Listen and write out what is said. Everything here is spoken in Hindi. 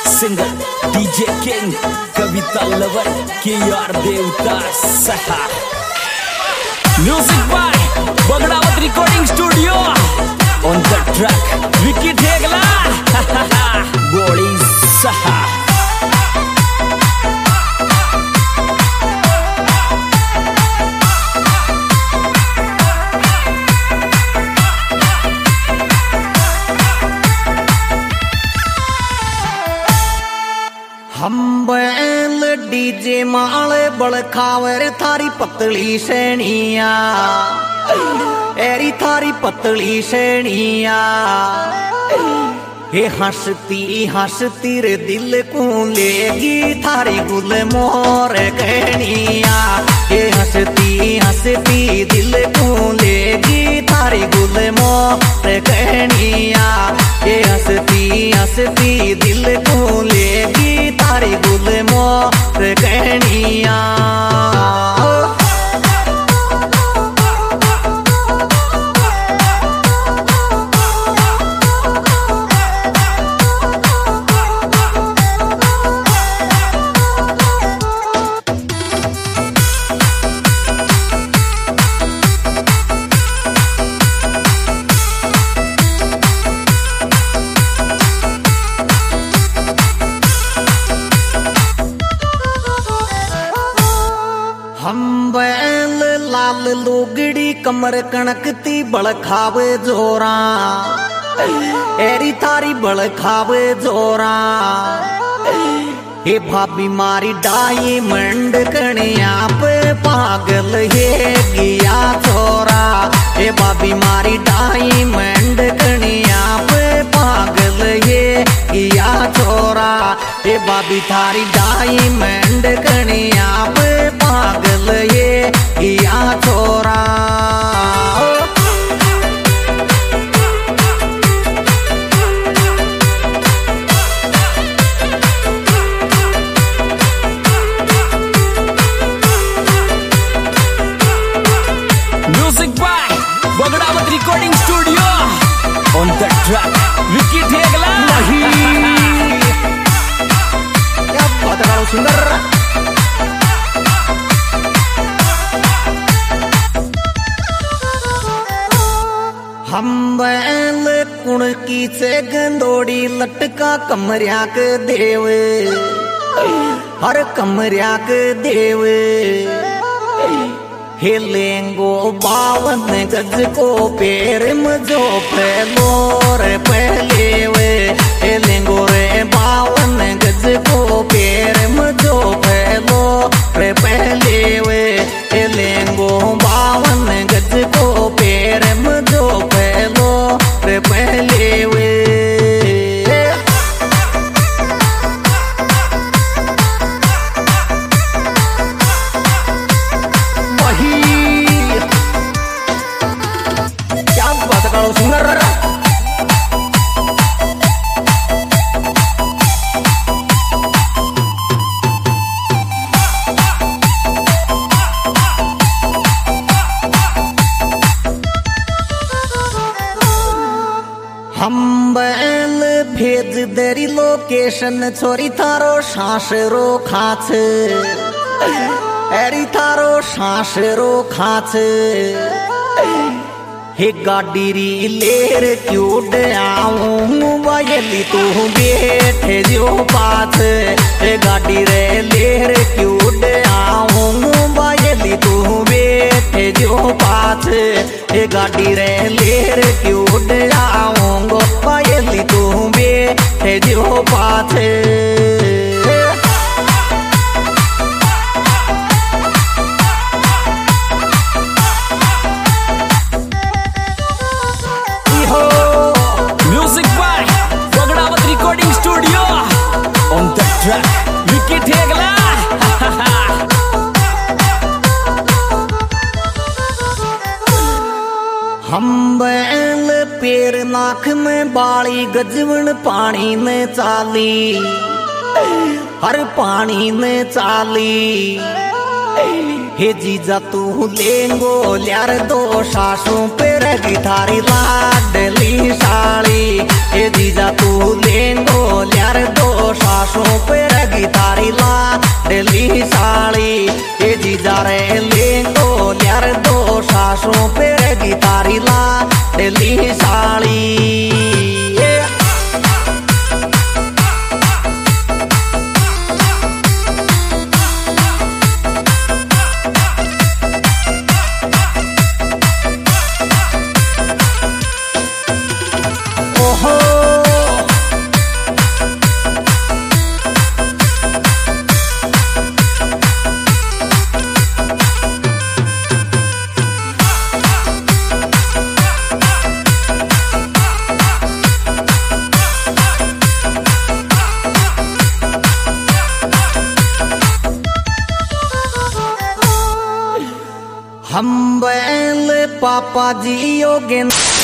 Singer DJ king Kavita lover के यार देवता सहा music by Bagdawat recording studio on the track Vicky Thegla गोली सहा हम बैल डीजे माले बड़खावर थारी पतली सैनिया एरी थारी पतली सैनिया हे हंसती हंसती रे दिल को लेगी थारी गुल मोर कहनिया हे हंसती हंसती दिल को लेगी थारी गुल मोर कहनिया हे हंसती हंसती दिल को लेगी थारी गुल मोर कहनिया हम बैल लाल लोगड़ी कमर कणकती बड़खावे जोरा एरी थारी बड़खावे जोरा हे भाभी मारी डाई मंड कणिया पे पागल हे गिया छोरा हे भाभी मारी डाई मंड कणिया पे पागल हे गिया छोरा हे भाभी थारी डाई मंड कणिया पे पागल ये गिया छोरा music by Bagdawat recording studio on the track Vicky Thegla क्या बात है सुंदर हम बैल कुणकी से गंदोड़ी लटका कमरिया के देव हर कमरिया के देव हे लेंगो 52 गज को पैर मजो फैलो रे पहले वे हे लेंगो रे 52 गज को पैर मजो फैलो रे पहले वे हे लेंगो 52 गज को पैर मजो फैलो रे पहले वे हम बैल भेज देरी लोकेशन छोरी थारो सांस रो खाच एरी थारो सांस रो खाच हे गाड़ी री लेर क्यूड आऊं बयली तू बैठे जो पाथ हे गाड़ी रे लेर क्यूड आऊं बयली तू बैठे जो पाथ हे गाड़ी रे लेर क्यूड आऊंगो बयली तू बैठे जो पाथ music by Bagdawat recording studio on the track Vicky Thegla हम बैल पेर नाक में बाली गजवन पानी में चाली हर पानी में चाली हे जीजा तू लेंगो ल्यार दो सासों पे रगी थारी लाडली साड़ी हे जीजा तू लेंगो ल्यार दो सासों बासों पे रहेगी तारी ला डेली साड़ी। ओहो हम बैल पापा जी योगे